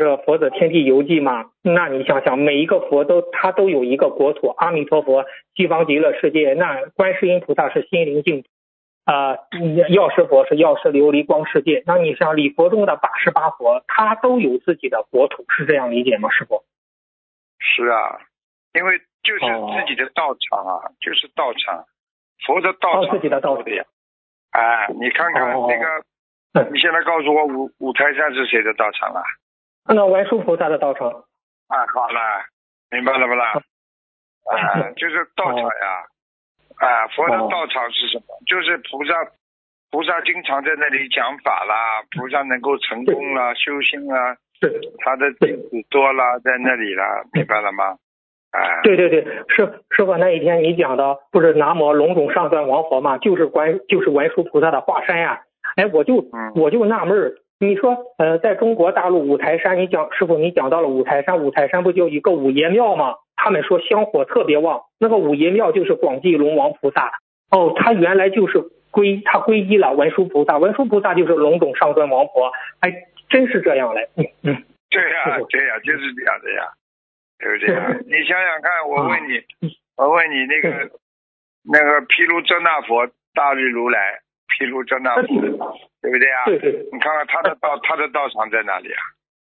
是《佛子天地游记》嘛，那你想想，每一个佛他都有一个国土，阿弥陀佛西方极乐世界，那观世音菩萨是心灵净土，药师佛是药师琉璃光世界。那你像礼佛中的88佛，他都有自己的国土，是这样理解吗，师父？ 是啊，因为就是自己的道场啊，就是道场，佛的道场， 自己的道场呀。你看看那个，你现在告诉我五台山是谁的道场啊？ 那文殊菩萨的道场。 好了，明白了不啦？就是道场呀。佛的道场是什么？就是菩萨经常在那里讲法啦，菩萨能够成功啦，修心啦，他的弟子多啦，在那里啦，明白了吗？ 对，师傅那一天你讲的不是南无龙种上端王佛嘛，就是文殊菩萨的化身呀。我就纳闷儿，你说在中国大陆五台山，师傅你讲到了五台山不就一个五爷庙吗？他们说香火特别旺，那个五爷庙就是广济龙王菩萨。他原来就是他皈依了文殊菩萨就是龙种上端王佛，真是这样嘞。 对呀，就是这样的呀，对不对呀？你想想看，我问你那个毗卢遮那佛大日如来，毗卢遮那佛，对不对啊？ 对。 你看看他的道场在哪里啊？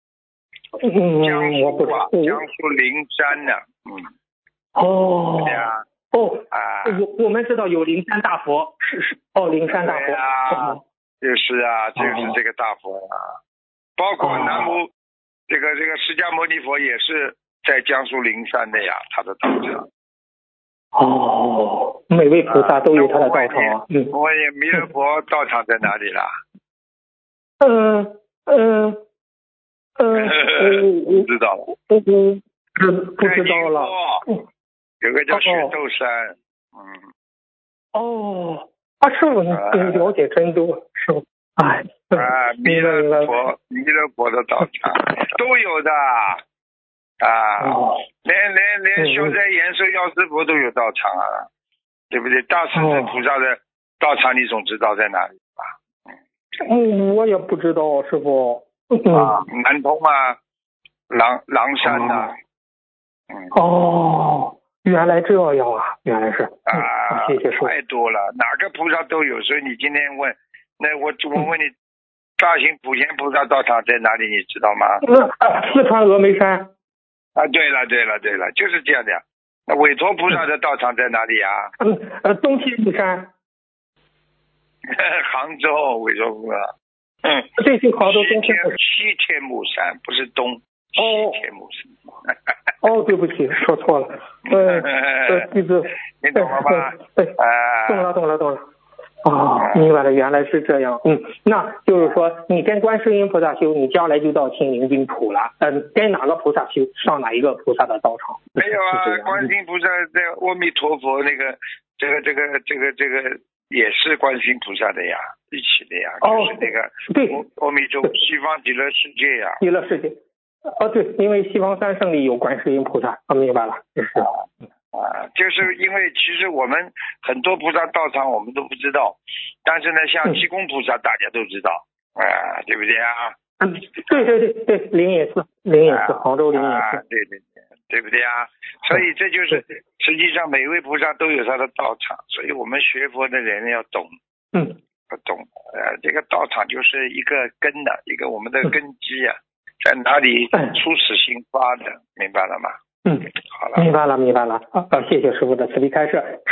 江苏灵山呢。对呀。 我们知道有灵山大佛，灵山大佛。 对呀，就是啊，就是这个大佛啊。包括南无这个释迦牟尼佛也是在江苏灵山的呀，他的道场。 每位菩萨都有他的道场啊。 我问你，弥勒佛道场在哪里啦？不知道了。 不知道了。 有个叫雪窦山。 师傅你了解真多，师傅。 弥勒佛的道场都有的。连消灾延寿药师佛都有道场啊，对不对？大势至菩萨的道场你总知道在哪里吧？ 我也不知道，师傅。 南通啊，狼山呐。 原来这样啊，原来是。谢谢师傅。 太多了，哪个菩萨都有，所以你今天问，那我问你，大型普贤菩萨道场在哪里？你知道吗？ 四川峨眉山。 对了，就是这样的呀。那韦陀菩萨的道场在哪里啊？ 东天目山。 杭州韦陀菩萨。 这是杭州东天。 西天目山不是东。西天目山。 对不起，说错了。弟子。 你懂了吧？ 懂了。明白了，原来是这样。那就是说，你跟观世音菩萨修，你将来就到清明净土了。跟哪个菩萨修，上哪一个菩萨的道场？ 没有啊，观世音菩萨在阿弥陀佛那个，这个也是观世音菩萨的呀，一起的呀。就是那个对， 阿弥陀西方极乐世界呀。 极乐世界。对，因为西方三圣里有观世音菩萨。明白了，就是。 就是因为其实我们很多菩萨道场我们都不知道，但是呢，像济公菩萨大家都知道，对不对啊？ 对，灵隐寺，杭州灵隐寺。 对不对啊？所以这就是实际上每位菩萨都有他的道场，所以我们学佛的人要懂，要懂，这个道场就是一个根的，一个我们的根基啊，在哪里初始兴发的，明白了吗？ 好了，明白了。谢谢师傅的慈悲开示。